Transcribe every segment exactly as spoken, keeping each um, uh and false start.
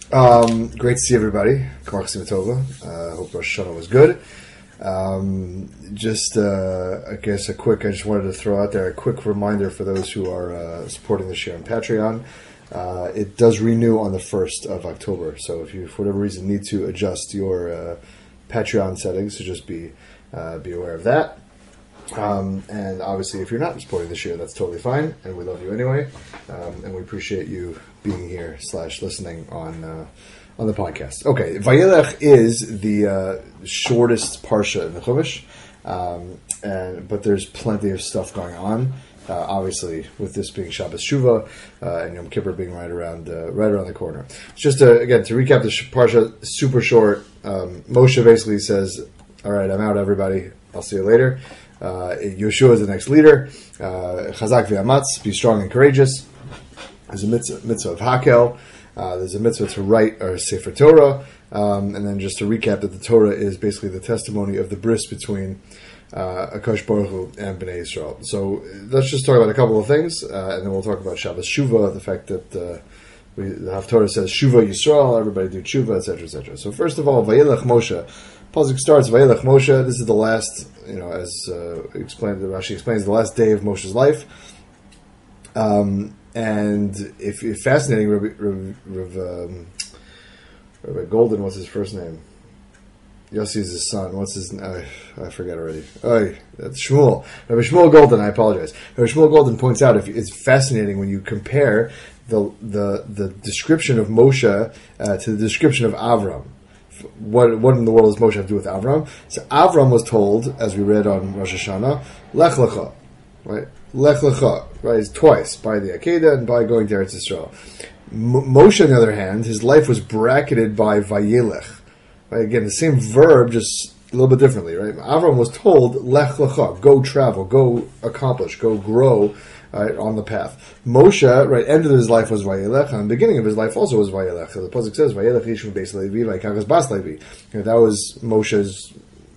Um, great to see everybody. Kamar Simatova. Uh, hope Rosh Hashanah was good. Um, just, uh, I guess a quick, I just wanted to throw out there a quick reminder for those who are uh, supporting this year on Patreon. Uh, it does renew on the first of October. So if you, for whatever reason, need to adjust your uh, Patreon settings, so just be uh, be aware of that. Um, and obviously, if you're not supporting this year, that's totally fine, and we love you anyway, um, and we appreciate you being here slash listening on uh, on the podcast. Okay, Vayelech is the uh, shortest parsha in the Chumash, um, and but there's plenty of stuff going on. Uh, obviously, with this being Shabbos Shuvah uh, and Yom Kippur being right around uh, right around the corner. Just to, again to recap the parsha, super short. Um, Moshe basically says, "All right, I'm out, everybody. I'll see you later." Uh, Yeshua is the next leader. Uh, Chazak v'amatz, be strong and courageous. There's a mitzvah, mitzvah of Hakel. Uh, there's a mitzvah to write or Sefer Torah. Um, and then just to recap that the Torah is basically the testimony of the bris between uh, Akash Baruch Hu and Bnei Yisrael. So let's just talk about a couple of things, uh, and then we'll talk about Shabbos Shuvah, the fact that uh, we, the Haftorah says Shuvah Yisrael, everybody do Shuvah, et cetera, et cetera. So first of all, Vayelech Moshe. Pasuk starts Vayelech Moshe. This is the last, you know, as uh, explained, Rashi explains, the last day of Moshe's life. Um, and if, if fascinating, Rabbi, Rabbi, um, Rabbi Golden, what's his first name? Yossi is his son. What's his? Uh, I forget already. Oh, that's Shmuel. Rabbi Shmuel Golden. I apologize. Rabbi Shmuel Golden points out if it's fascinating when you compare the the the description of Moshe uh, to the description of Avram. What what in the world does Moshe have to do with Avram? So Avram was told, as we read on Rosh Hashanah, Lech Lecha, right? Lech Lecha, right? Twice, by the Akedah and by going to Eretz Yisrael. M- Moshe, on the other hand, his life was bracketed by Vayelech. Right? Again, the same verb, just a little bit differently, right? Avram was told, Lech Lecha, go travel, go accomplish, go grow, right, on the path. Moshe, right, end of his life was Vayelech, and the beginning of his life also was Vayelech. So the pasuk says, Vayelech Yishmu Beis Levi, Vayikagas Bas Levi. That was Moshe's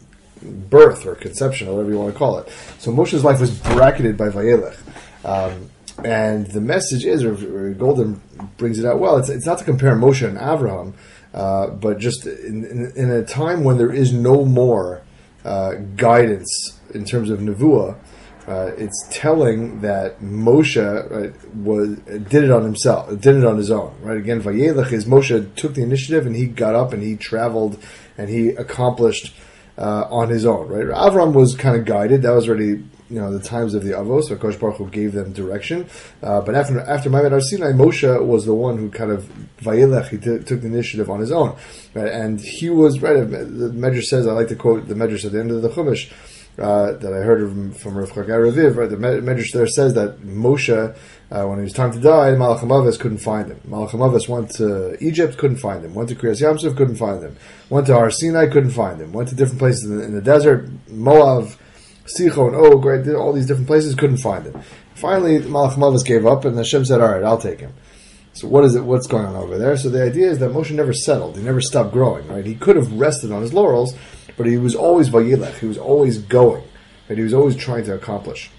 birth or conception, or whatever you want to call it. So Moshe's life was bracketed by Vayelech. Um, and the message is, or, or Golden brings it out well, it's, it's not to compare Moshe and Avraham, uh, but just in, in, in a time when there is no more uh, guidance in terms of Nevuah. Uh, it's telling that Moshe, right, was did it on himself, did it on his own, right? Again, Vayelech is Moshe took the initiative and he got up and he traveled and he accomplished uh, on his own, right? Avram was kind of guided. That was already, you know, the times of the Avos. So Kosh Baruch Hu gave them direction. Uh, but after after Ma'amad Har Sinai, Moshe was the one who kind of Vayelech. He t- took the initiative on his own, right? And he was right. The Medrash says, I like to quote the Medrash at the end of the Chumash. Uh, that I heard from, from Rav Chagai Raviv, right? The Medrash there says that Moshe, uh, when it was time to die, Malach HaMavis couldn't find him. Malach HaMavis went to Egypt, couldn't find him. Went to Kriyas Yamsuf, couldn't find him. Went to Har Sinai, couldn't find him. Went to different places in the, in the desert, Moab, Sichon, Og, right? All these different places, couldn't find him. Finally, Malach HaMavis gave up, and Hashem said, all right, I'll take him. So what is it? What's going on over there? So the idea is that Moshe never settled. He never stopped growing, right? He could have rested on his laurels, but he was always Vayelech. He was always going. Right? He was always trying to accomplish.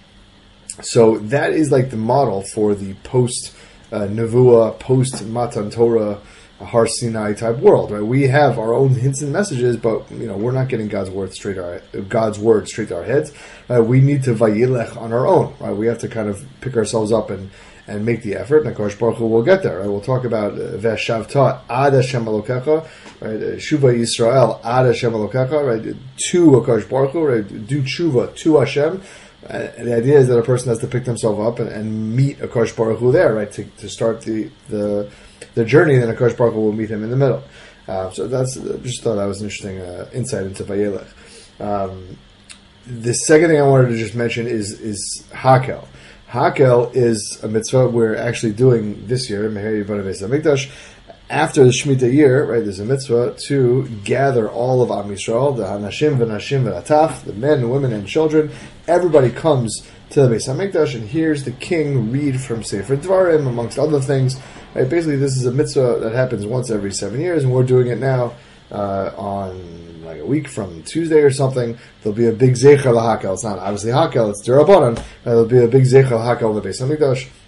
So that is like the model for the post uh, Nevuah, post Matan Torah, Har Sinai type world. Right? We have our own hints and messages, but you know we're not getting God's word straight to our God's word straight to our heads. Uh, we need to Vayelech on our own. Right? We have to kind of pick ourselves up and. and make the effort. And HaKadosh Baruch Hu will get there. Right? We'll talk about V'shavta ad Hashem Elokecha, right? Shuva Yisrael ad Hashem Elokecha, right? To HaKadosh Baruch Hu, right? Do tshuva to Hashem. And the idea is that a person has to pick themselves up and, and meet HaKadosh Baruch Hu there, right? To, to start the, the the journey, and then HaKadosh Baruch Hu will meet him in the middle. Uh, so that's just thought that was an interesting uh, insight into Vayelech. Um, the second thing I wanted to just mention is is Hakel. Hakel is a mitzvah we're actually doing this year, Meher Yibana Beis HaMikdash. After the Shemitah year, right, there's a mitzvah to gather all of Am Yisrael, the Hanashim, V'Nashim, V'Ataf, the men, women, and children. Everybody comes to the Beis HaMikdash and hears the king read from Sefer Dvarim, amongst other things. Right, basically, this is a mitzvah that happens once every seven years, and we're doing it now uh, on like a week from Tuesday or something. There'll be a big Zecher LaHakel. It's not obviously Hakel, it's D'Rabbanan. Uh, there'll be a big Zecher LaHakel in the Beis HaMikdash.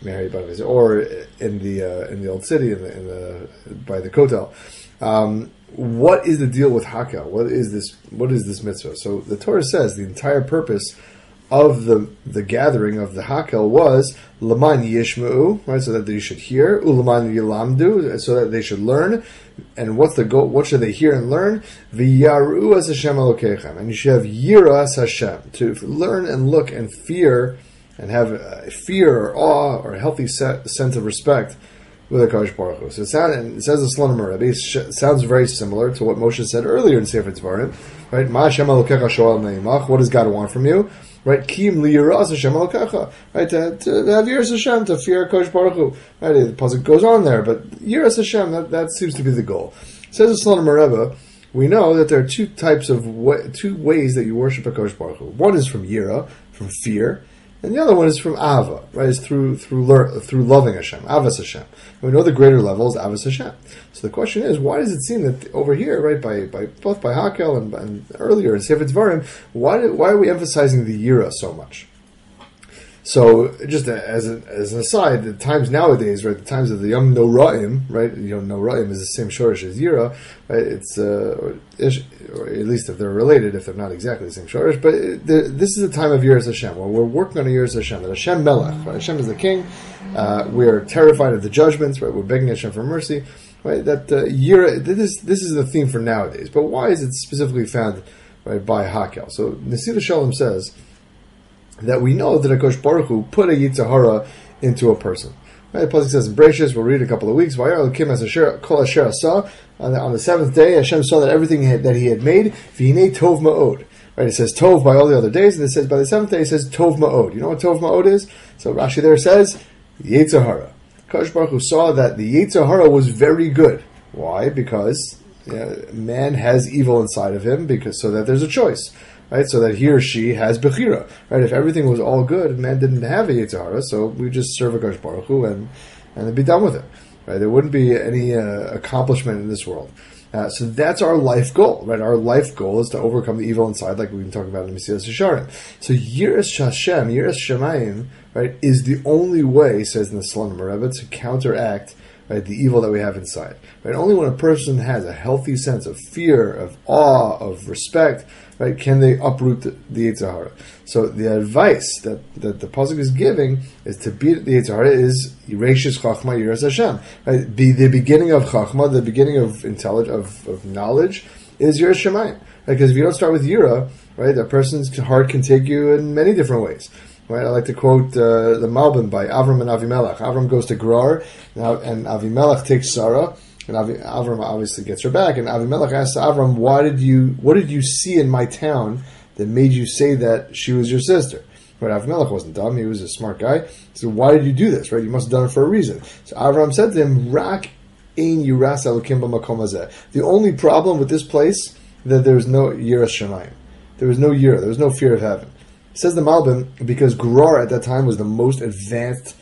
Mary Banaviz, or in the uh, in the old city, in the, in the by the Kotel. Um, what is the deal with Hakel? What is this? What is this mitzvah? So the Torah says the entire purpose of the the gathering of the Hakel was Laman Yishma'u, right? So that they should hear, Ulaman Yilamdu, so that they should learn. And what's the goal? What should they hear and learn? V'yaru as Hashem Elokechem, and you should have Yira as Hashem, to learn and look and fear and have a fear or awe or a healthy set, sense of respect with HaKadosh Baruch Hu. So it, sound, it says the Slonim Rebbe, it sounds very similar to what Moshe said earlier in Sefer Dvarim, right? Ma Hashem Elokecha shoal neimach. What does God want from you? Right? Kim li yiras Hashem Elokecha. Right? To, to have yiras Hashem, to fear HaKadosh Baruch Hu. Right? The pasuk goes on there, but yiras Hashem, that, that seems to be the goal. It says the Slonim Rebbe, we know that there are two types of, way, two ways that you worship HaKadosh Baruch Hu. One is from yira, from fear, and the other one is from Ava, right? It's through through lear, through loving Hashem, Avas Hashem. And we know the greater level is Avas Hashem. So the question is, why does it seem that over here, right, by, by both by Hakel and, and earlier in Sefer Dvarim, why do, why are we emphasizing the Yira so much? So just as a, as an aside, the times nowadays, right, the times of the Yom Noraim, right, Yom Noraim is the same shorish as Yira, right? It's uh, or, ish, or at least if they're related, if they're not exactly the same shorish. But it, the, this is the time of Yiras Hashem, where we're working on a Yiras Hashem. That Hashem Melech, right? Hashem is the King. Uh, we're terrified of the judgments, right? We're begging Hashem for mercy, right? That uh, Yira, this this is the theme for nowadays. But why is it specifically found, right, by Hakel? So Nesiv Shalom says that we know that HaKadosh Baruch Hu put a Yetzer Hara into a person. Right? The pasuk says in Bereshis, we'll read a couple of weeks, Vayar Elokim as Asher Kol Asher Asa. On the, on the seventh day, Hashem saw that everything he had, that He had made, V'hinei Tov Ma'od. Right? It says Tov by all the other days, and it says by the seventh day, it says Tov Ma'od. You know what Tov Ma'od is? So Rashi there says Yetzer Hara. HaKadosh Baruch Hu saw that the Yetzer Hara was very good. Why? Because yeah, man has evil inside of him, because so that there's a choice. Right, so that he or she has bechira. Right, if everything was all good, man didn't have a Yetzer Hara, so we just serve HaKadosh Baruch Hu and and be done with it. Right, there wouldn't be any uh, accomplishment in this world. Uh, so that's our life goal. Right, our life goal is to overcome the evil inside, like we've been talking about in Mesilas Yesharim. So Yiras Hashem, Yiras Shemayim, right, is the only way, says in the Slonim Rebbe, to counteract, right, the evil that we have inside. Right, only when a person has a healthy sense of fear, of awe, of respect, right, can they uproot the, the Yetzer Hara. So the advice that, that the pasuk is giving is to beat the Yetzer Hara is Yirashis Chachma Yiras Hashem. Right, be the beginning of Chachma, the beginning of intelligence, of, of knowledge, is Yiras Shemayim. Right, because if you don't start with Yira, right, a person's heart can take you in many different ways. Right, I like to quote uh, the Malbim by Avram and Avimelech. Avram goes to Gerar, and, and Avimelech takes Sarah. And Avi, Avram obviously gets her back, and Avimelech asks Avram, "Why did you? What did you see in my town that made you say that she was your sister?" Right? Avimelech wasn't dumb; he was a smart guy. So why did you do this? Right? You must have done it for a reason. So Avram said to him, "Rak ein yiras elokim b'makom hazeh." The only problem with this place is that there was no yiras shemayim. There was no yira. There was no fear of heaven. It says the Malbim, because Gerar at that time was the most advanced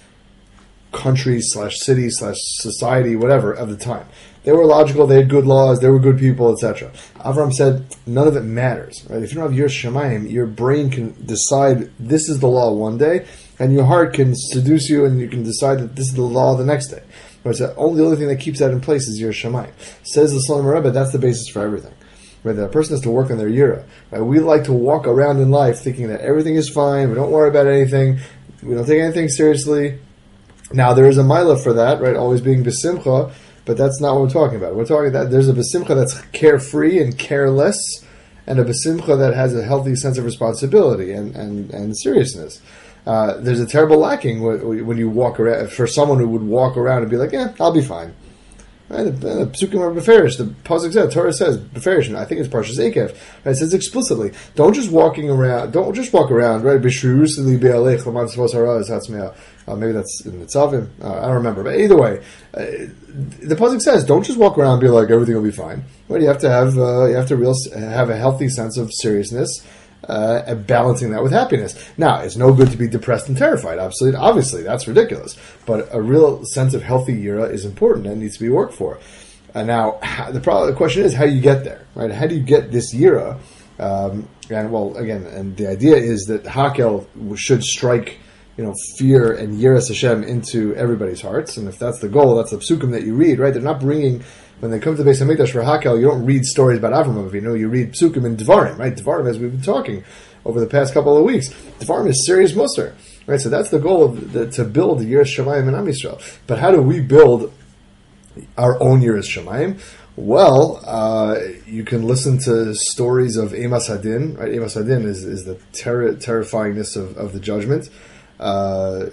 country slash city slash society, whatever, of the time. They were logical, they had good laws, they were good people, et cetera. Avram said, none of it matters. Right? If you don't have Yiras Shemayim, your brain can decide this is the law one day, and your heart can seduce you, and you can decide that this is the law the next day. Right? So only, the only thing that keeps that in place is Yiras Shemayim. Says the Slonim Rebbe, that's the basis for everything. Right? That a person has to work on their Yira. Right? We like to walk around in life thinking that everything is fine, we don't worry about anything, we don't take anything seriously. Now, there is a milah for that, right? Always being besimcha, but that's not what we're talking about. We're talking that there's a besimcha that's carefree and careless, and a besimcha that has a healthy sense of responsibility and, and, and seriousness. Uh, there's a terrible lacking when you walk around, for someone who would walk around and be like, yeah, I'll be fine. Right? The Psukim are Beferish. The pasuk says, Torah says Beferish, and I think it's Parshas Eikev. Right? It says explicitly, don't just walking around, don't just walk around, right? B'shirusili be'alech l'man tzvos hara is hatzmeah. Uh, maybe that's in Nitzavim. Uh, I don't remember. But either way, uh, the pasuk says, don't just walk around and be like, everything will be fine. Right? You have to have, uh, you have to real, have a healthy sense of seriousness, uh, and balancing that with happiness. Now, it's no good to be depressed and terrified. Obviously, obviously, that's ridiculous. But a real sense of healthy yira is important and needs to be worked for. And now, the problem, the question is how you get there, right? How do you get this yira? Um, and well, again, and the idea is that Hakel should strike you know, fear and yiras Hashem into everybody's hearts. And if that's the goal, that's the psukim that you read, right? They're not bringing, when they come to the Beis Hamikdash for Hakel, you don't read stories about Avram Avinu, you read psukim and Devarim, right? Devarim, as we've been talking over the past couple of weeks, Devarim is serious Musar, right? So that's the goal of the, to build the yiras Shamayim and Am Yisrael. But how do we build our own yiras Shamayim? Well, uh, you can listen to stories of Emas Hadin, right? Emas Hadin is, is the terri- terrifyingness of, of the judgment. Uh,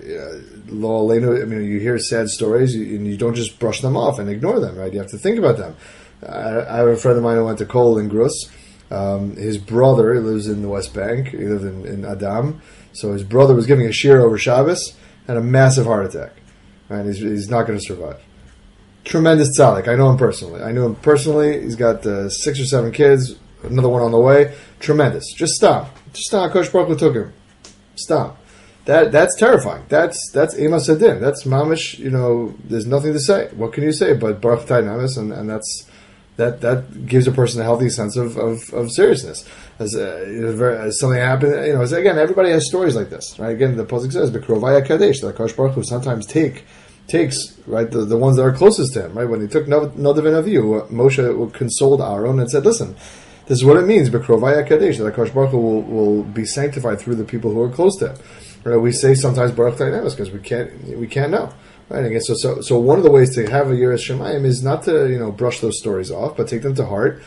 Lo Aleinu, I mean, you hear sad stories, you, and you don't just brush them off and ignore them, right? You have to think about them. I, I have a friend of mine who went to Kol in Grus. Um, his brother, he lives in the West Bank, he lived in, in Adam, so his brother was giving a shir over Shabbos, had a massive heart attack, right? He's, he's not going to survive. Tremendous tzaddik. I know him personally. I knew him personally. He's got uh, six or seven kids, another one on the way. Tremendous. Just stop. Just stop. Kosh Baruch Hu took him. Stop. That that's terrifying. That's that's Emas Hadin. That's mamish. You know, there's nothing to say. What can you say? But Baruch Tay Namis, and and that's that that gives a person a healthy sense of of, of seriousness. As, uh, you know, very, as something happened, you know, as, again, everybody has stories like this, right? Again, the pasuk says, "B'krovaya kadesh." That Kosh Baruch Hu sometimes take. takes, right, the, the ones that are closest to him, right? When he took Nadav and Avihu, Moshe consoled Aaron and said, listen, this is what it means, B'krovaya Kadesh, that HaKadosh Baruch Hu will, will be sanctified through the people who are close to him. Right? We say sometimes Baruch Ta'inamas because we can't, we can't know. Right? Again, so, so, so one of the ways to have a yiras Shamayim is not to, you know, brush those stories off, but take them to heart.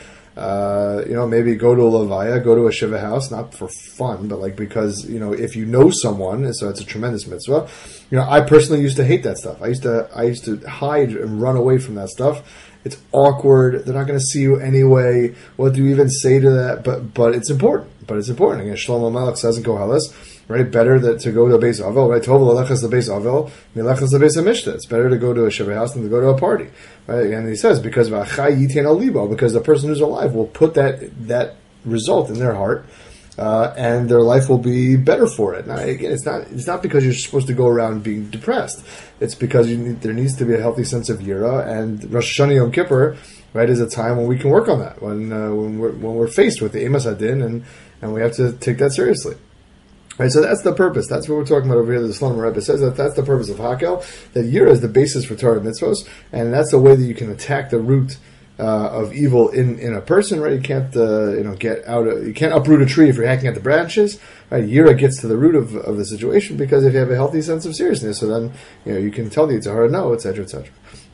Uh, you know, maybe go to a Levaya, go to a Shiva house, not for fun, but like because, you know, if you know someone, so it's a tremendous mitzvah. You know, I personally used to hate that stuff. I used to, I used to hide and run away from that stuff. It's awkward. They're not going to see you anyway. What do you even say to that? But, but it's important. But it's important. Again, Shlomo Melech says in Koheles, right? Better that to go to a Beis Avel, right? Tov l'lechas the Beis Avel, milechas the Beis Hamishta. It's better to go to a Shiva house than to go to a party, right? And he says because v'achai yitin al libo, because the person who's alive will put that that result in their heart, uh, and their life will be better for it. Now, again, it's not it's not because you're supposed to go around being depressed. It's because you need, there needs to be a healthy sense of yira, and Rosh Hashanah Yom Kippur, right, is a time when we can work on that. When uh, when we're when we're faced with the Emas Hadin, and and we have to take that seriously. Right, so that's the purpose. That's what we're talking about over here. The Slonim Rebbe says that that's the purpose of Hakel. That Yira is the basis for Torah mitzvos, and that's the way that you can attack the root uh, of evil in, in a person. Right, you can't uh, you know get out. Of, you can't uproot a tree if you're hacking at the branches. Right, Yira gets to the root of, of the situation because if you have a healthy sense of seriousness, so then you know you can tell the Yitzhar no, et cetera, et cetera.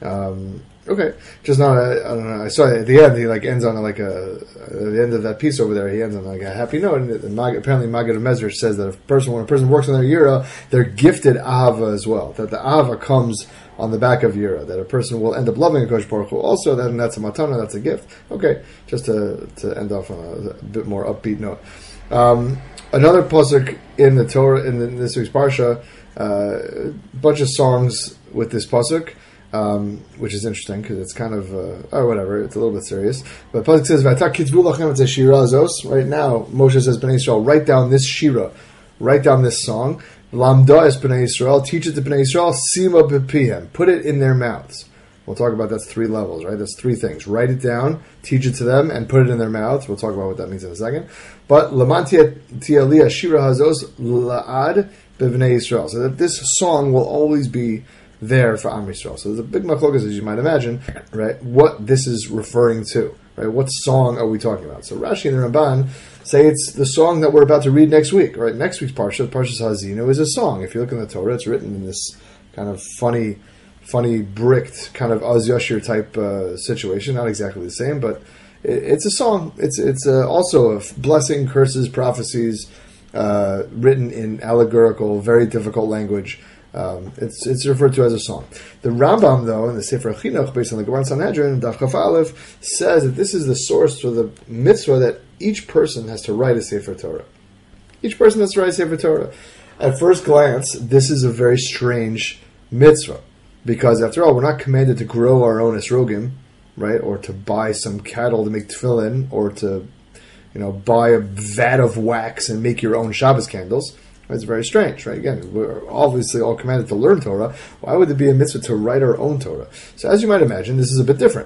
Um, okay, just not. I don't know. I saw at the end he like ends on like a at the end of that piece over there. He ends on like a happy note. And, and Mag, apparently, Maggid HaMezrich says that if a person when a person works on their yira, they're gifted ahava as well. That the ahava comes on the back of yira. That a person will end up loving a Kosh Baruch Hu. Also, then that's a matana. That's a gift. Okay, just to to end off on a, a bit more upbeat note. Um, another pasuk in the Torah in, the, in this week's parsha, a uh, bunch of songs with this pasuk. Um, which is interesting because it's kind of uh, oh whatever, it's a little bit serious. But Pasuk says, "V'ata kitzvu lachem et shira azos." Right now, Moshe says, "Bnei Yisrael, write down this shira, write down this song. Lamda es Bnei Yisrael, teach it to Bnei Yisrael. Sima b'pihem, put it in their mouths." We'll talk about that's three levels, right? That's three things: write it down, teach it to them, and put it in their mouths. We'll talk about what that means in a second. But laman tialiyah shira hazos laad b'Bnei Yisrael, so that this song will always be there for Am Yisrael. So there's a big machlokas, as you might imagine, right? What this is referring to, right? What song are we talking about? So Rashi and the Ramban say it's the song that we're about to read next week, right? Next week's parsha, Parshas Hazinu, is a song. If you look in the Torah, it's written in this kind of funny, funny bricked kind of Az Yashir type uh, situation. Not exactly the same, but it, it's a song. It's it's uh, also a blessing, curses, prophecies, uh, written in allegorical, very difficult language. Um, it's it's referred to as a song. The Rambam, though, in the Sefer Chinuch, based on the Gemara Sanhedrin, Daf Chaf Aleph, says that this is the source for the mitzvah that each person has to write a Sefer Torah. Each person has to write a Sefer Torah. At first glance, this is a very strange mitzvah, because after all, we're not commanded to grow our own esrogim, right, or to buy some cattle to make tefillin, or to, you know, buy a vat of wax and make your own Shabbos candles. It's very strange, right? Again, we're obviously all commanded to learn Torah. Why would there be a mitzvah to write our own Torah? So as you might imagine, this is a bit different,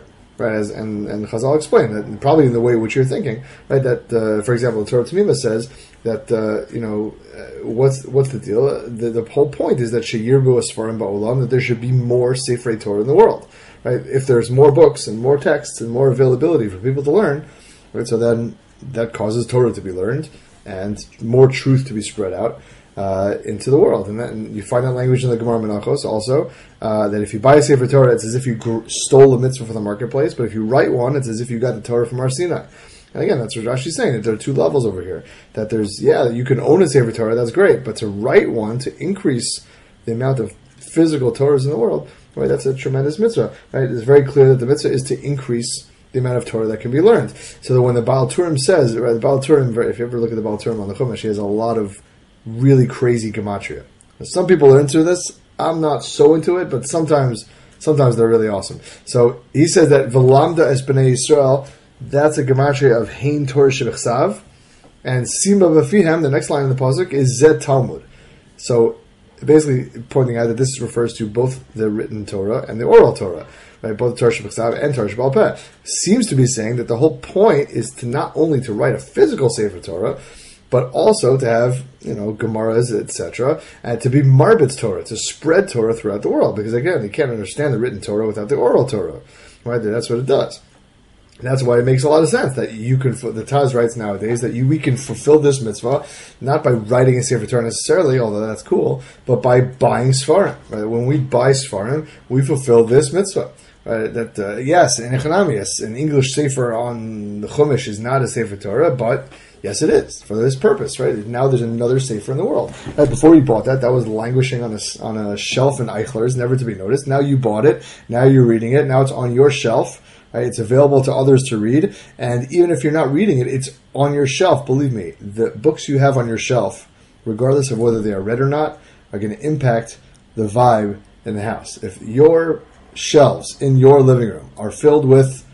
right? As, and and Chazal explained that probably in the way which you're thinking, right? That uh, for example, the Torah Tamima says that uh, you know uh, what's what's the deal? The, the whole point is that sheyirbu asfarim ba'olam, that there should be more Sefer Torah in the world, right? If there's more books and more texts and more availability for people to learn, right? So then that causes Torah to be learned and more truth to be spread out uh, into the world. And, that, and you find that language in the Gemara Menachos also, uh, that if you buy a Sefer Torah, it's as if you gr- stole a mitzvah from the marketplace, but if you write one, it's as if you got the Torah from Har Sinai. And again, that's what Rashi's saying, that there are two levels over here. That there's, yeah, you can own a Sefer Torah, that's great, but to write one, to increase the amount of physical Torahs in the world, right, that's a tremendous mitzvah. Right? It's very clear that the mitzvah is to increase the amount of Torah that can be learned. So that when the Baal Turim says, right, the Baal Turim, if you ever look at the Baal Turim on the Chumash, he has a lot of really crazy gematria. Some people are into this. I'm not so into it, but sometimes sometimes they're really awesome. So he says that V'lamda es b'nei Yisrael, that's a gematria of Hein Torah Shebechsav, and Sima B'fihem, the next line in the pasuk, is Zed Talmud. So basically pointing out that this refers to both the written Torah and the oral Torah. Right, both Torah Shebechsav and Torah Sheba'al Peh, seems to be saying that the whole point is to not only to write a physical Sefer Torah, but also to have, you know, Gemaras, et cetera, and to be Marbitz Torah, to spread Torah throughout the world. Because again, you can't understand the written Torah without the oral Torah. Right? That's what it does. And that's why it makes a lot of sense that you can, the Taz writes nowadays, that you, we can fulfill this mitzvah, not by writing a Sefer Torah necessarily, although that's cool, but by buying Sfarim. Right? When we buy Sfarim, we fulfill this mitzvah. Right, that uh, yes, in Economius, an English sefer on the Chumash is not a sefer Torah, but yes, it is for this purpose. Right now, there's another sefer in the world. Right, before you bought that, that was languishing on a on a shelf in Eichler's, never to be noticed. Now you bought it. Now you're reading it. Now it's on your shelf. Right, it's available to others to read, and even if you're not reading it, it's on your shelf. Believe me, the books you have on your shelf, regardless of whether they are read or not, are going to impact the vibe in the house. If your shelves in your living room are filled with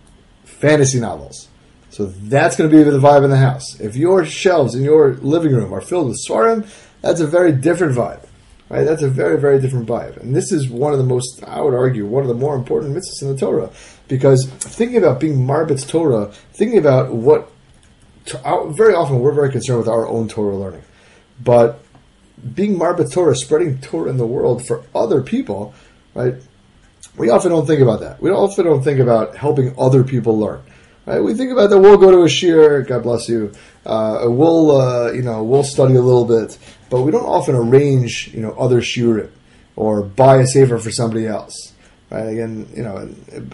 fantasy novels, so that's going to be the vibe in the house. If your shelves in your living room are filled with Svarim, that's a very different vibe, right? That's a very, very different vibe. And this is one of the most, I would argue, one of the more important mitzvahs in the Torah, because thinking about being Marbitz Torah, thinking about what, to, very often we're very concerned with our own Torah learning, but being Marbitz Torah, spreading Torah in the world for other people, right? We often don't think about that. We often don't think about helping other people learn. Right? We think about that. We'll go to a shir, God bless you. Uh, we'll, uh, you know, we'll study a little bit, but we don't often arrange, you know, other shiurim or buy a sefer for somebody else. Right? Again, you know, it,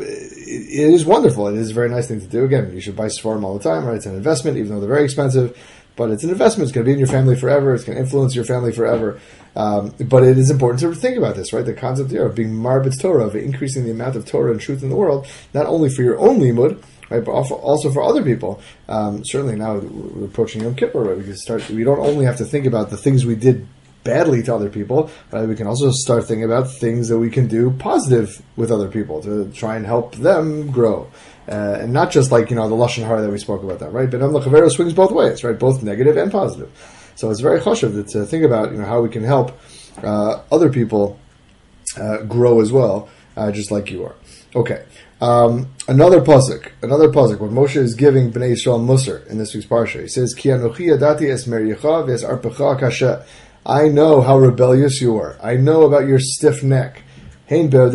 it is wonderful. It is a very nice thing to do. Again, you should buy Sfarim all the time. Right? It's an investment, even though they're very expensive. But it's an investment. It's going to be in your family forever. It's going to influence your family forever. Um, but it is important to think about this, right? The concept here of being Marbitz Torah, of increasing the amount of Torah and truth in the world, not only for your own limud, right, but also for other people. Um, certainly now we're approaching Yom Kippur, right? We can start. We don't only have to think about the things we did badly to other people, right? We can also start thinking about things that we can do positive with other people to try and help them grow. Uh, and not just like, you know, the Lashon Hara that we spoke about that, right? But Am L'Chavero swings both ways, right? Both negative and positive. So it's very chashuv to think about, you know, how we can help uh, other people uh, grow as well, uh, just like you are. Okay. Um, another pasuk, another pasuk, when Moshe is giving Bnei Yisrael Musar in this week's parsha, he says, Ki anochi yadati es mericha v'es arpecha kasha. I know how rebellious you are. I know about your stiff neck. When I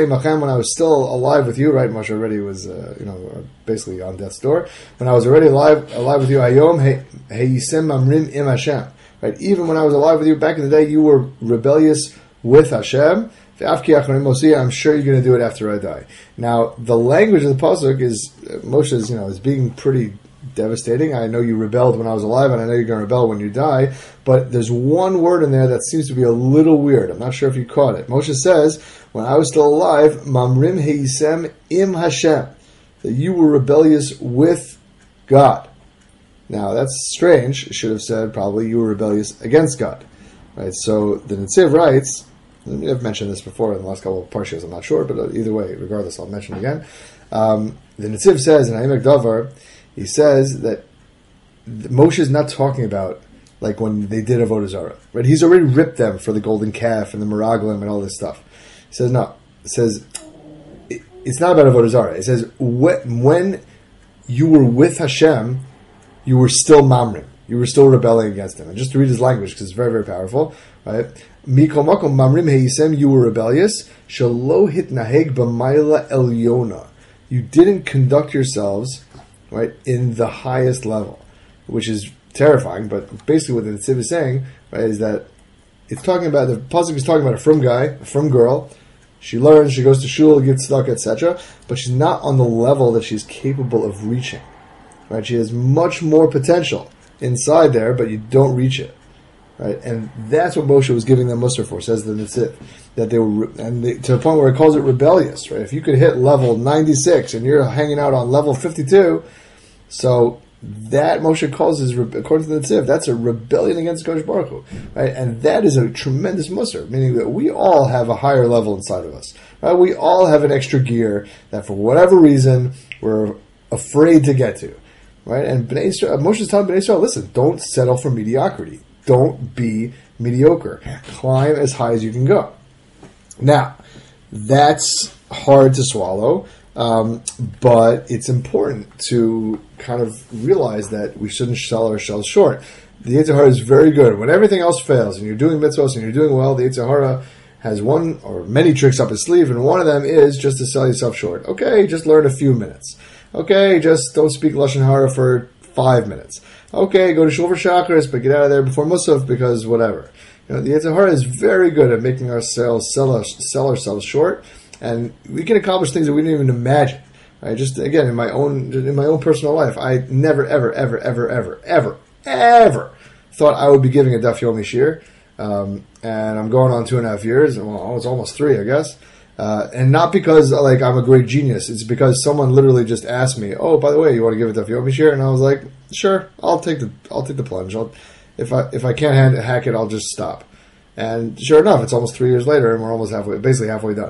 was still alive with you, right? Moshe already was, uh, you know, basically on death's door. When I was already alive, alive with you, Hayom Heyisem Mamrim Im Hashem. Right? Even when I was alive with you back in the day, you were rebellious with Hashem. I'm sure you're going to do it after I die. Now, the language of the pasuk is Moshe's, you know, is being pretty devastating. I know you rebelled when I was alive, and I know you're going to rebel when you die. But there's one word in there that seems to be a little weird. I'm not sure if you caught it. Moshe says, when I was still alive, Mamrim Heisem Im Hashem, that you were rebellious with God. Now, that's strange. Should have said probably you were rebellious against God. Right? So the Netziv writes, I've mentioned this before in the last couple of parshas, I'm not sure, but either way, regardless, I'll mention it again. Um, the Netziv says in Ha'emek Davar, he says that Moshe is not talking about like when they did Avodah Zarah, right? He's already ripped them for the golden calf and the Meraglim and all this stuff. He says no. He says it's not about avodah zarah. It says when, when you were with Hashem, you were still mamrim. You were still rebelling against him. And just to read his language, because it's very, very powerful, right? Mikol makom mamrim heisem, you were rebellious. Shelo hitnaheg b'mayla elyona. You didn't conduct yourselves, right, in the highest level, which is terrifying. But basically, what the Netziv is saying, right, is that it's talking about the pasuk is talking about a frum guy, a frum girl. She learns, she goes to shul, gets stuck, et cetera. But she's not on the level that she's capable of reaching. Right? She has much more potential inside there, but you don't reach it. Right? And that's what Moshe was giving them mussar for. Says the Netziv that they were, and they, to the point where it calls it rebellious. Right? If you could hit level ninety-six and you're hanging out on level fifty-two, so that Moshe calls is, according to the Netziv, that's a rebellion against Kodesh Baruch Hu, right? And that is a tremendous mussar, meaning that we all have a higher level inside of us, right? We all have an extra gear that, for whatever reason, we're afraid to get to, right? And Bnei Israel, Moshe is telling Bnei Israel, listen, don't settle for mediocrity. Don't be mediocre. Climb as high as you can go. Now, that's hard to swallow. Um, but it's important to kind of realize that we shouldn't sell ourselves short. The Yetzer Hara is very good. When everything else fails and you're doing mitzvahs and you're doing well, the Yetzer Hara has one or many tricks up his sleeve, and one of them is just to sell yourself short. Okay, just learn a few minutes. Okay, just don't speak Lashon Hara for five minutes. Okay, go to Shul for Shacharis, but get out of there before Musaf because whatever. You know, the Yetzer Hara is very good at making ourselves sell, us, sell ourselves short. And we can accomplish things that we didn't even imagine. Right? Just again, in my own in my own personal life, I never, ever, ever, ever, ever, ever, ever thought I would be giving a Daf Yomi Shir. Um, and I'm going on two and a half years. Well, it's almost three, I guess. Uh, and not because like I'm a great genius. It's because someone literally just asked me, "Oh, by the way, you want to give a Daf Yomi Shir?" And I was like, "Sure, I'll take the I'll take the plunge. I'll, if I if I can't hand, hack it, I'll just stop." And sure enough, it's almost three years later, and we're almost halfway, basically halfway done.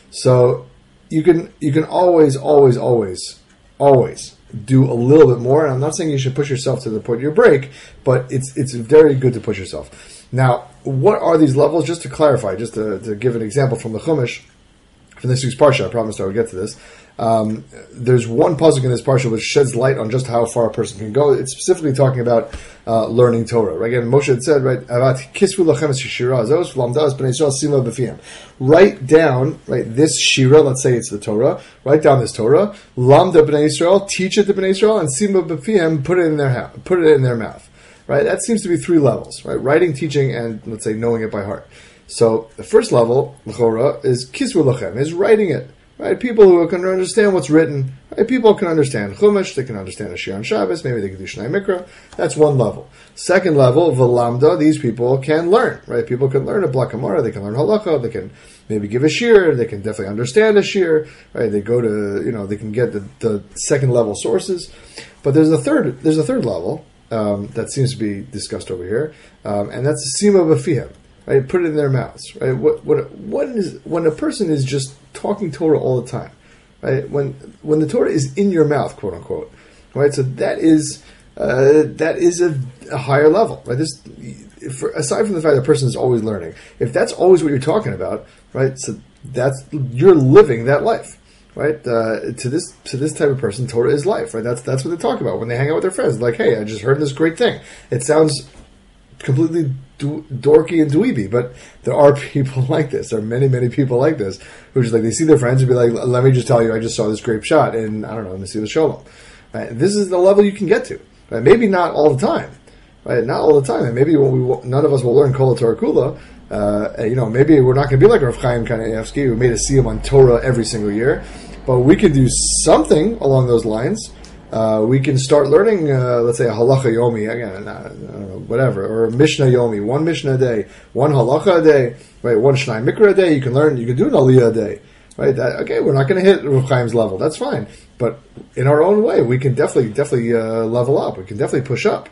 So you can you can always, always, always, always do a little bit more. And I'm not saying you should push yourself to the point you break, but it's it's very good to push yourself. Now, what are these levels? Just to clarify, just to, to give an example from the Chumash, from this week's Parsha, I promised I would get to this. Um, there's one pasuk in this Parsha which sheds light on just how far a person can go. It's specifically talking about uh, learning Torah. Right? Again, Moshe had said, right, about kisvu lachem es shira azos v'lamdas b'nei Yisrael sima b'fiyam. Write down, right, this shira. Let's say it's the Torah. Write down this Torah. Lamda b'nei Yisrael, teach it to b'nei Yisrael, and sima b'fiyam, put it in their ha- put it in their mouth. Right? That seems to be three levels. Right? Writing, teaching, and let's say knowing it by heart. So the first level, l'chora, is kisvu lachem, is writing it. Right, people who can understand what's written. Right, people can understand Chumash. They can understand a Shir on Shabbos. Maybe they can do Shnai Mikra. That's one level. Second level, V'lamda. These people can learn. Right, people can learn a Black Gemara. They can learn Halacha. They can maybe give a Shir. They can definitely understand a Shir. Right, they go to you know they can get the, the second level sources. But there's a third. There's a third level um, that seems to be discussed over here, um, and that's Sima B'Fihem. Right, put it in their mouths. Right, what what what is when a person is just talking Torah all the time, right? When when the Torah is in your mouth, quote unquote, right? So that is uh, that is a, a higher level, right? This, for, aside from the fact that a person is always learning, if that's always what you're talking about, right? So that's you're living that life, right? Uh, to this to this type of person, Torah is life, right? That's that's what they talk about when they hang out with their friends. Like, hey, I just heard this great thing. It sounds completely do, dorky and dweeby, but there are people like this. There are many, many people like this who just like they see their friends and be like, "Let me just tell you, I just saw this great shot in I don't know, Mesilas Shalom." Right? This is the level you can get to. Right? Maybe not all the time, right? Not all the time, and maybe when we none of us will learn Kol Torah Kula. Uh, you know, maybe we're not going to be like Rav Chaim Kanievsky, who made a siyum on Torah every single year, but we could do something along those lines. Uh, we can start learning, uh, let's say, a halacha yomi, again, I don't know, whatever, or a mishnah yomi, one mishnah a day, one halacha a day, right, one shnai mikra a day. You can learn, you can do an aliyah a day, right? That, okay, we're not going to hit Rav Chaim's level, that's fine, but in our own way, we can definitely, definitely uh, level up. We can definitely push up.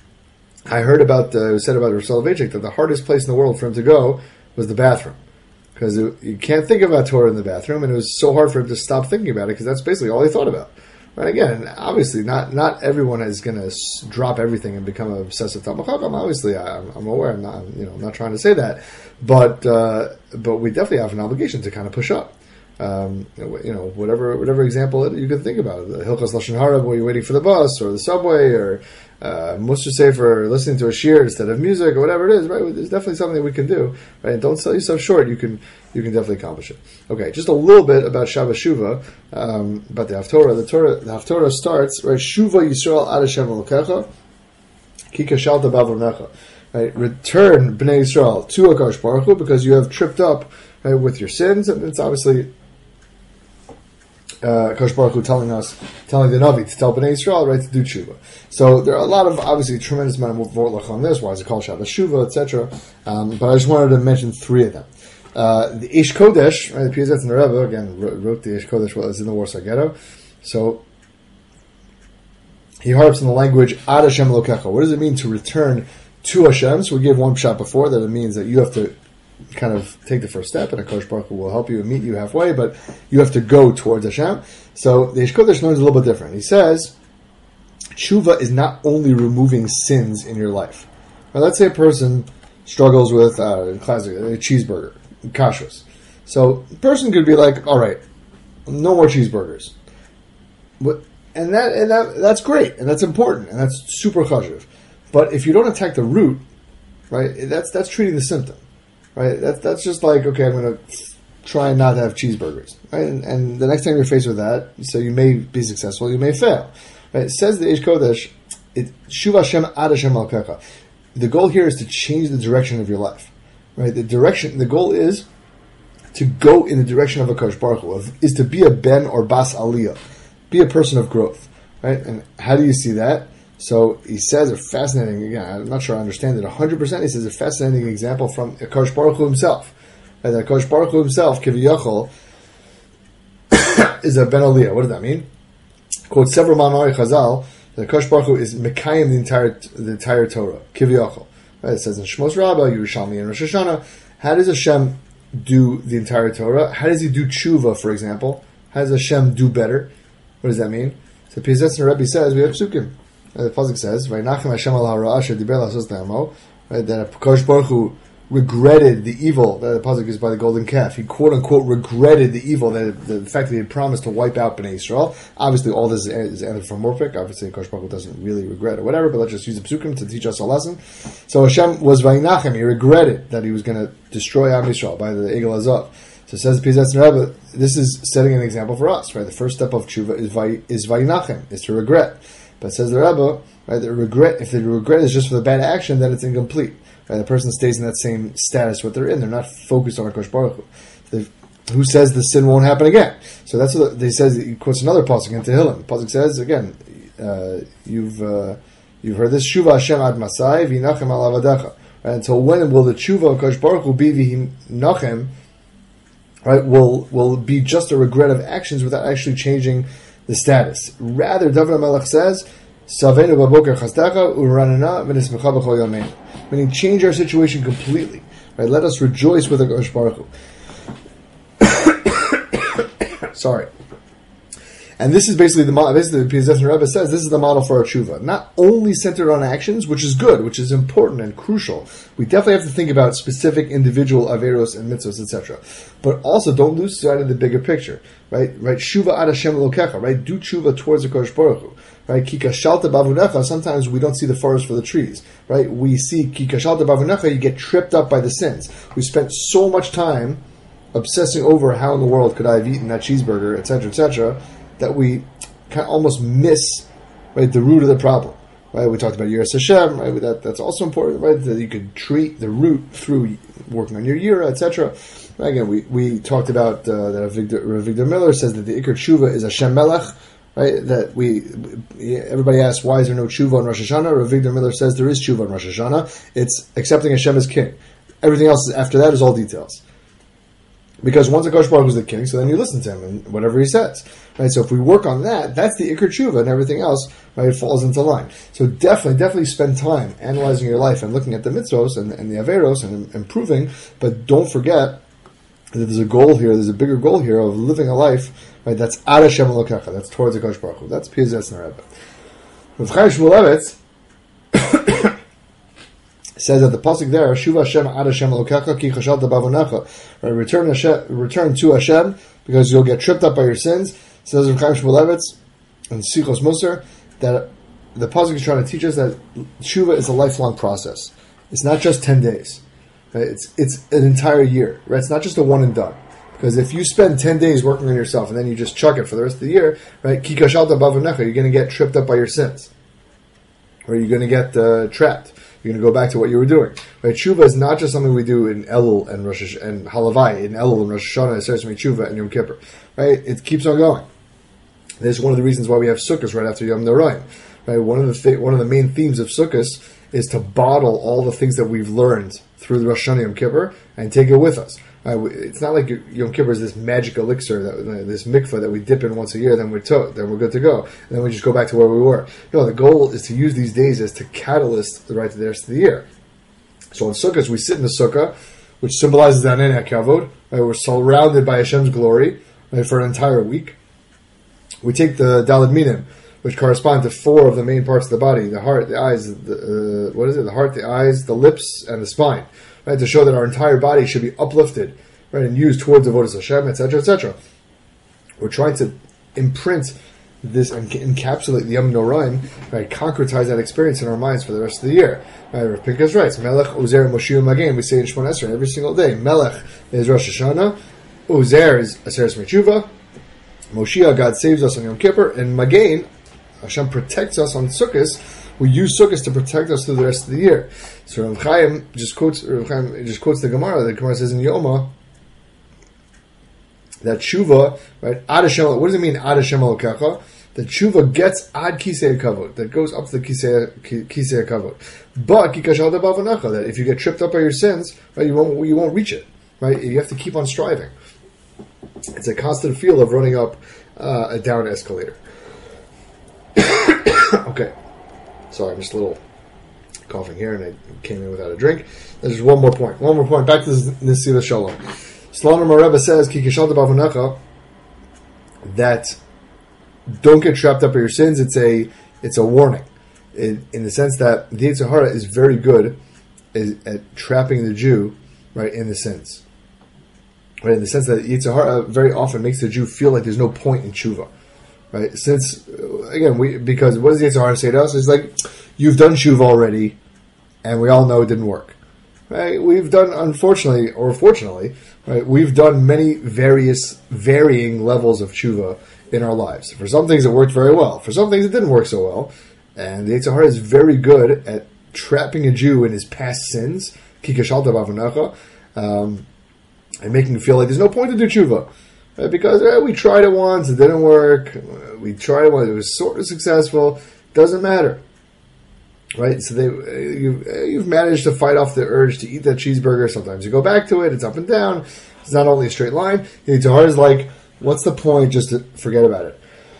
I heard about, uh, said about Rav Soloveitchik that the hardest place in the world for him to go was the bathroom, because you can't think about Torah in the bathroom, and it was so hard for him to stop thinking about it because that's basically all he thought about. Right, again, obviously, not not everyone is going to s- drop everything and become an obsessive Talmud Chacham. Obviously, I, I'm, I'm aware. I'm not, you know, I'm not trying to say that, but uh, but we definitely have an obligation to kind of push up. Um, you know, whatever whatever example you can think about. The Hilchos Lashon Hara while you're waiting for the bus or the subway, or uh, Mussar Sefer, listening to a shir instead of music, or whatever it is. Right? There's definitely something that we can do. Right? And don't sell yourself short. You can you can definitely accomplish it. Okay, just a little bit about Shabbos Shuvah, um, about the Haftorah. The Torah, the Haftorah starts right. Shuvah Yisrael Ad Hashem Elokecha Ki Kashalta Bavronecha. Right? Return Bnei Yisrael to Hakadosh Baruch Hu because you have tripped up, right, with your sins, and it's obviously Uh, Kosh Baruch Hu telling us, telling the Navi to tell Bnei Yisrael, right, to do tshuva. So there are a lot of, obviously, tremendous amount of vorlach on this. Why is it called Shabbos Shuvah, et cetera. Um, but I just wanted to mention three of them. Uh, the Eish Kodesh, right, the Piazetz and the Rebbe, again, wrote, wrote the Eish Kodesh while it was in the Warsaw Ghetto. So he harps on the language Ad Hashem Lokecha. What does it mean to return to Hashem? So we gave one shot before that it means that you have to kind of take the first step, and HaKadosh Baruch Hu will help you and meet you halfway, but you have to go towards Hashem. So the Eish Kodesh learns a little bit different. He says, tshuva is not only removing sins in your life. Now, let's say a person struggles with uh, classic a cheeseburger, kashrus. So the person could be like, all right, no more cheeseburgers. But, and that and that that's great, and that's important, and that's super chashuv. But if you don't attack the root, right, that's that's treating the symptom. Right, that's that's just like, okay, I'm going to try not to have cheeseburgers, right? And, and the next time you're faced with that, so you may be successful, you may fail. Right? It says the Eish Kodesh, it Shuv Hashem Ad Hashem Alkecha. The goal here is to change the direction of your life, right? The direction, the goal is to go in the direction of a Kodesh Baruch Hu, is to be a ben or bas aliyah, be a person of growth, right? And how do you see that? So he says a fascinating, again, I'm not sure I understand it one hundred percent, he says a fascinating example from HaKadosh Baruch Hu himself. And that HaKadosh Baruch Hu himself, Kiviyachol, is a Ben Aliyah. What does that mean? Quote several Ma'amari Chazal, that HaKadosh Baruch Hu is Mekayim the entire the entire Torah, Kiviyachol. Right? It says in Shmos Rabbah, Yerushalmi, and Rosh Hashanah. How does Hashem do the entire Torah? How does he do tshuva, for example? How does Hashem do better? What does that mean? So Piazetz and Rebbe says, we have psukim. The pasuk says, "Vayinachem Hashem al ha'ra'ah asher diber la'asos le'amo." Right, that HaKadosh Baruch Hu regretted the evil. That the pasuk is by the golden calf. He quote unquote regretted the evil, that the fact that he had promised to wipe out Bnei Yisrael. Obviously, all this is anthropomorphic. Obviously, HaKadosh Baruch Hu doesn't really regret or whatever. But let's just use the psukim to teach us a lesson. So Hashem was Vayinachem. He regretted that he was going to destroy Am Yisrael by the Egel Azov. So it says Piazetz and Rebbe, this is setting an example for us. Right, the first step of tshuva is vay, is Vayinachem, is to regret. But says the Rebbe, right, the regret, if the regret is just for the bad action, then it's incomplete. Right? The person stays in that same status what they're in. They're not focused on HaKadosh Baruch Hu. Who says the sin won't happen again? So that's what they says. He quotes another pasuk in Tehillim. The pasuk says again, uh, you've uh, you've heard this. Shuva Hashem ad Masai v'inachem al avadecha. Right? Until when will the tshuva of HaKadosh Baruch Hu be v'hinachem? Right? Will will be just a regret of actions without actually changing the status. Rather, David HaMelech says, Savenu b'boker chasdecha u'ranana v'nismecha b'chol yameinu. Meaning, change our situation completely. Right? Let us rejoice with HaKadosh Baruch Hu. Sorry. And this is basically the model. Basically, the Piazetz and Rebbe says this is the model for our tshuva. Not only centered on actions, which is good, which is important and crucial. We definitely have to think about specific individual averos and mitzvos, et cetera. But also, don't lose sight of the bigger picture. Right? Right? Shuva ad Hashem Elokecha. Right? Do tshuva towards the Kodesh Baruch Hu. Right? Ki kashalta bavunecha. Sometimes we don't see the forest for the trees. Right? We see ki kashalta bavunecha. You get tripped up by the sins. We spent so much time obsessing over how in the world could I have eaten that cheeseburger, et cetera, et cetera, that we kind of almost miss, right, the root of the problem. Right? We talked about Yiras Hashem, right? That, that's also important, right? That you could treat the root through working on your Yira, et cetera. Again, we, we talked about uh, that Avigdor Miller says that the Iker Tshuva is Hashem Melech, right? That we, everybody asks, why is there no Tshuva on Rosh Hashanah? Avigdor Miller says there is Tshuva on Rosh Hashanah. It's accepting Hashem as king. Everything else after that is all details. Because once HaKadosh Baruch Hu is the king, so then you listen to him and whatever he says. Right? So if we work on that, that's the Iker Tshuva, and everything else, right, falls into line. So definitely, definitely spend time analyzing your life and looking at the mitzvos and, and the averos and improving, but don't forget that there's a goal here, there's a bigger goal here of living a life, right, that's Ad Hashem Elokecha, that's towards HaKadosh Baruch Hu. That's Piazetz and Rebbe. Rav Chaim Shmulevitz says that the pasuk there, Shuva Hashem Ad Hashem Elokecha Ki Chashalta Bavunecha, right, return Hashem, return to Hashem because you'll get tripped up by your sins. Says Rav Chaim Shmulevitz and Sichos Musar that the pasuk is trying to teach us that tshuva is a lifelong process. It's not just ten days. Right? It's it's an entire year. Right? It's not just a one and done. Because if you spend ten days working on yourself and then you just chuck it for the rest of the year, right? Kikashalta bavanecha, you're going to get tripped up by your sins, or you're going to get uh, trapped. You're going to go back to what you were doing. Right? Tshuva is not just something we do in Elul and Rosh Hashanah, and Halavai, in Elul and Rosh Hashanah, Aseret Tshuva and Yom Kippur. Right? It keeps on going. This is one of the reasons why we have Sukkot right after Yom Noraim. Right? One of the th- one of the main themes of Sukkot is to bottle all the things that we've learned through the Rosh Hashanah Yom Kippur and take it with us. Uh, it's not like Yom Kippur is this magic elixir, that uh, this mikvah that we dip in once a year, then we're to- then we're good to go, and then we just go back to where we were. No, the goal is to use these days as to catalyst the right to the rest of the year. So on Sukkot, we sit in the sukkah, which symbolizes the Anei HaKavod. Right? We're surrounded by Hashem's glory, right, for an entire week. We take the Daled Minim, which correspond to four of the main parts of the body: the heart, the eyes, the uh, what is it? The heart, the eyes, the lips, and the spine. Right, to show that our entire body should be uplifted, right, and used towards avodas Hashem, et cetera, et cetera. We're trying to imprint this and encapsulate the Yom Noraim, right, concretize that experience in our minds for the rest of the year. Right, Rav Pinkas writes, Melech, Uzer, Moshe, Magen. We say in Shmon Esrei every single day. Melech is Rosh Hashanah, Uzer is Aseret Tshuva, Moshiach, God saves us on Yom Kippur, and Magen, Hashem protects us on Sukkot. We use Sukkot to protect us through the rest of the year. So Rav Chaim just quotes Rav Chaim just quotes the Gemara. The Gemara says in Yoma that tshuva, right? Ad Hashem. What does it mean? Ad Hashem Elokecha. That tshuva gets ad kisei kavod. That goes up to the kisei kisei kavod. But kikashalta bavanecha. That if you get tripped up by your sins, right, you won't you won't reach it. Right? You have to keep on striving. It's a constant feel of running up uh, a down escalator. Okay. Sorry, I'm just a little coughing here, and I came in without a drink. There's one more point. One more point. Back to this Nesila Shalom. Slonim Mareba says, Ki kishalta bavanecha, that don't get trapped up by your sins. It's a it's a warning, in, in the sense that the Yetzer Hara is very good is, at trapping the Jew, right, in the sins. Right, in the sense that Yetzer Hara very often makes the Jew feel like there's no point in tshuva. Right, since again, we because what does the Yetzer Hara say to us? It's like, you've done tshuva already, and we all know it didn't work. Right, we've done, unfortunately or fortunately, right, we've done many various varying levels of tshuva in our lives. For some things, it worked very well. For some things, it didn't work so well. And the Yetzer Hara is very good at trapping a Jew in his past sins, kikashalta bavanecha, um, and making him feel like there's no point to do tshuva. Right? Because eh, we tried it once, it didn't work. We tried it once, it was sort of successful. Doesn't matter, right? So they, you've, you've managed to fight off the urge to eat that cheeseburger. Sometimes you go back to it. It's up and down. It's not only a straight line. It's hard as like, what's the point? Just to forget about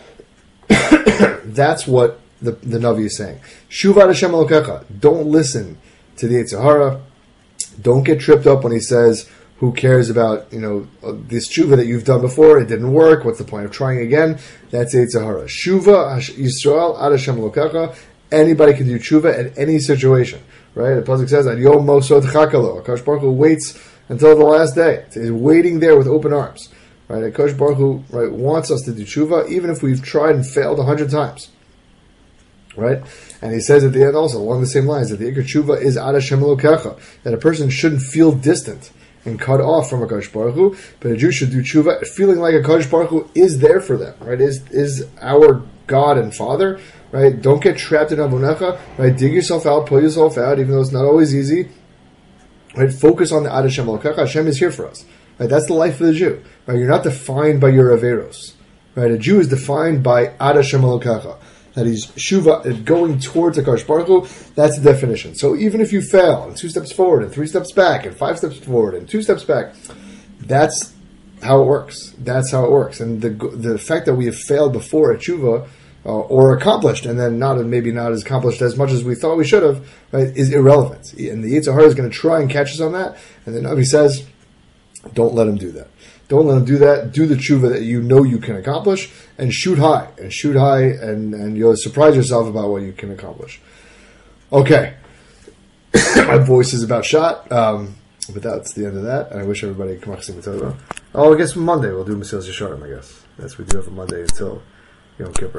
it. That's what the the Navi is saying. Shuva Hashem Elokecha. Don't listen to the Yetzer Hara. Don't get tripped up when he says, who cares about, you know, this tshuva that you've done before? It didn't work. What's the point of trying again? That's Yetzer Hara. Shuva Yisrael Ad Hashem Elokecha. Anybody can do tshuva at any situation, right? The pasuk says, "Ad Yom Mosod Chakalo." Akash Baruch Hu waits until the last day. He's waiting there with open arms, right? Akash Baruch Hu, right, wants us to do tshuva, even if we've tried and failed a hundred times, right? And he says at the end also, along the same lines, that the Ikar tshuva is Ad Hashem Elokecha, that a person shouldn't feel distant and cut off from Akash Baruch Hu, but a Jew should do tshuva feeling like Akash Baruch Hu is there for them, right? Is is our God and Father, right? Don't get trapped in Avonecha, right? Dig yourself out, pull yourself out, even though it's not always easy, right? Focus on the Ad Hashem Elokecha. Hashem is here for us, right? That's the life of the Jew, right? You're not defined by your Averos, right? A Jew is defined by Ad Hashem Elokecha, that he's shuva, going towards Akash Baruch Hu. That's the definition. So even if you fail, and two steps forward, and three steps back, and five steps forward, and two steps back, that's how it works. That's how it works. And the the fact that we have failed before at tshuva, uh, or accomplished, and then not maybe not as accomplished as much as we thought we should have, right, is irrelevant. And the Yetzer Hara is going to try and catch us on that. And then Navi says, don't let him do that. Don't let him do that. Do the tshuva that you know you can accomplish, and shoot high, and shoot high, and, and you'll surprise yourself about what you can accomplish. Okay. My voice is about shot, um, but that's the end of that. And I wish everybody Kamach Simon Torah. Oh, I guess Monday we'll do Mesilas Yesharim, I guess. That's what we do have a Monday until Yom Kippur.